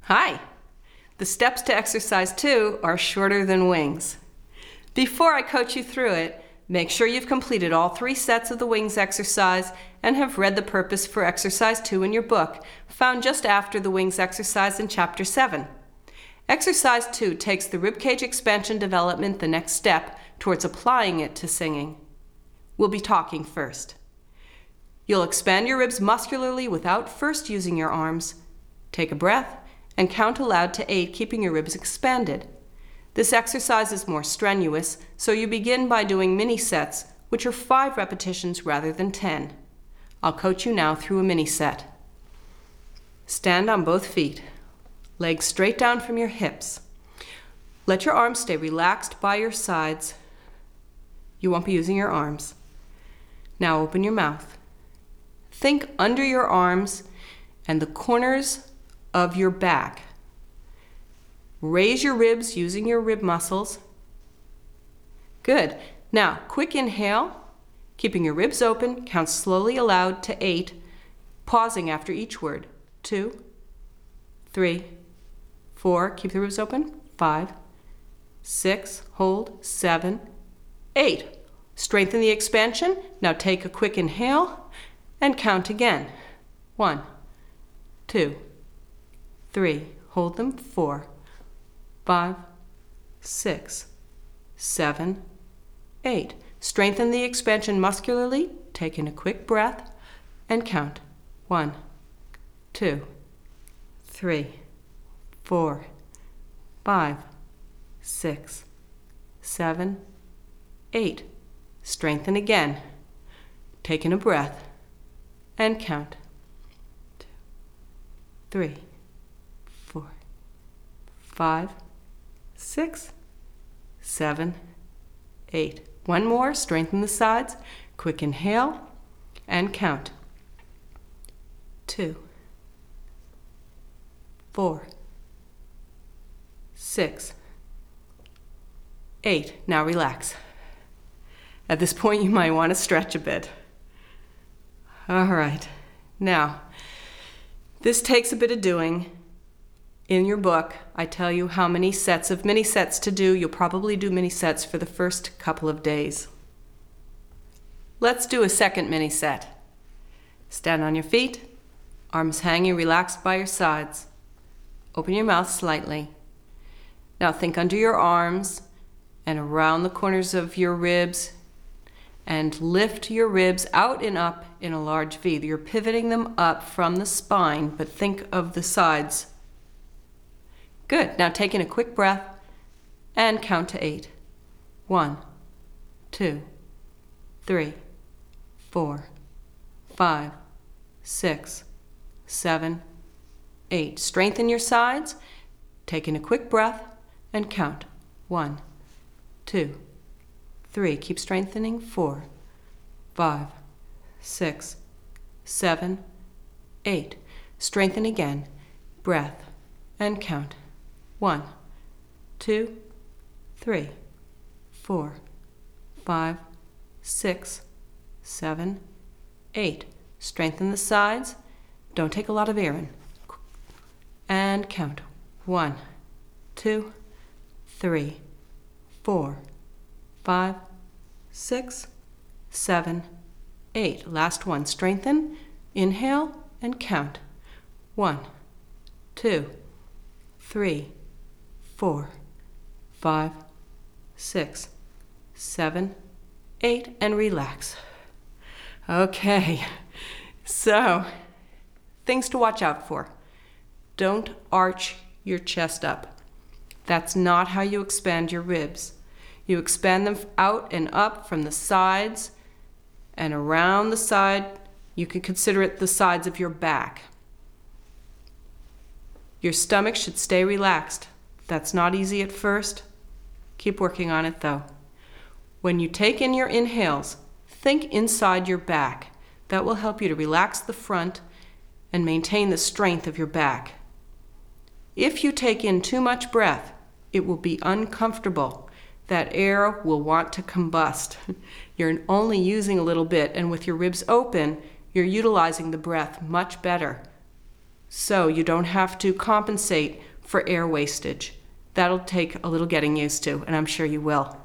Hi! The steps to exercise 2 are shorter than wings. Before I coach you through it, make sure you've completed all 3 sets of the wings exercise and have read the purpose for exercise 2 in your book, found just after the wings exercise in chapter 7. Exercise 2 takes the ribcage expansion development the next step towards applying it to singing. We'll be talking first. You'll expand your ribs muscularly without first using your arms. Take a breath and count aloud to 8, keeping your ribs expanded. This exercise is more strenuous, so you begin by doing mini sets, which are 5 repetitions rather than 10. I'll coach you now through a mini set. Stand on both feet, legs straight down from your hips. Let your arms stay relaxed by your sides. You won't be using your arms. Now open your mouth. Think under your arms and the corners of your back. Raise your ribs using your rib muscles. Good. Now, quick inhale, keeping your ribs open, count slowly aloud to 8, pausing after each word. 2, 3, 4, keep the ribs open. 5, 6, hold. 7, 8. Strengthen the expansion. Now take a quick inhale and count again. 1, 2, 3, hold them. 4, 5, 6, 7, 8. Strengthen the expansion muscularly. Take in a quick breath and count. 1, 2, 3, 4, 5, 6, 7, 8. Strengthen again. Take in a breath and count. 2, 3, 4, 5, 6, 7, 8. One more. Strengthen the sides. Quick inhale and count. 2, 4, 6, 8. Now relax. At this point, you might want to stretch a bit. All right. Now, this takes a bit of doing. In your book, I tell you how many sets of mini sets to do. You'll probably do mini sets for the first couple of days. Let's do a second mini set. Stand on your feet, arms hanging relaxed by your sides. Open your mouth slightly. Now think under your arms and around the corners of your ribs and lift your ribs out and up in a large V. You're pivoting them up from the spine, but think of the sides. Good. Now take in a quick breath and count to 8. 1, 2, 3, 4, 5, 6, 7, 8. Strengthen your sides. Take in a quick breath and count. 1, 2, 3. Keep strengthening. 4, 5, 6, 7, 8. Strengthen again. Breath and count. 1, 2, 3, 4, 5, 6, 7, 8. Strengthen the sides. Don't take a lot of air in. And count. 1, 2, 3, 4, 5, 6, 7, 8. Last one. Strengthen. Inhale and count. 1, 2, 3, 4, 5, 6, 7, 8, and relax. Okay, so things to watch out for. Don't arch your chest up. That's not how you expand your ribs. You expand them out and up from the sides and around the side. You can consider it the sides of your back. Your stomach should stay relaxed. That's not easy at first. Keep working on it though. When you take in your inhales, think inside your back. That will help you to relax the front and maintain the strength of your back. If you take in too much breath, it will be uncomfortable. That air will want to combust. You're only using a little bit, and with your ribs open, you're utilizing the breath much better. so you don't have to compensate for air wastage. That'll take a little getting used to, and I'm sure you will.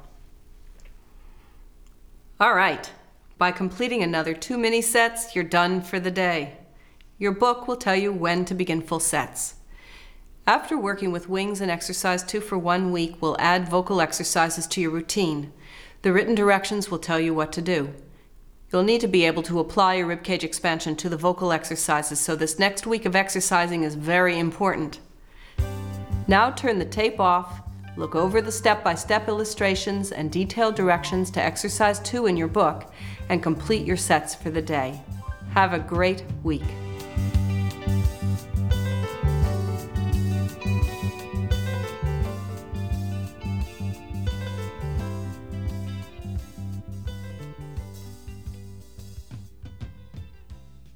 All right, by completing another 2 mini sets, you're done for the day. Your book will tell you when to begin full sets. After working with Wings and Exercise 2 for 1 week, we'll add vocal exercises to your routine. The written directions will tell you what to do. You'll need to be able to apply your ribcage expansion to the vocal exercises, so this next week of exercising is very important. Now turn the tape off, look over the step-by-step illustrations and detailed directions to Exercise 2 in your book, and complete your sets for the day. Have a great week.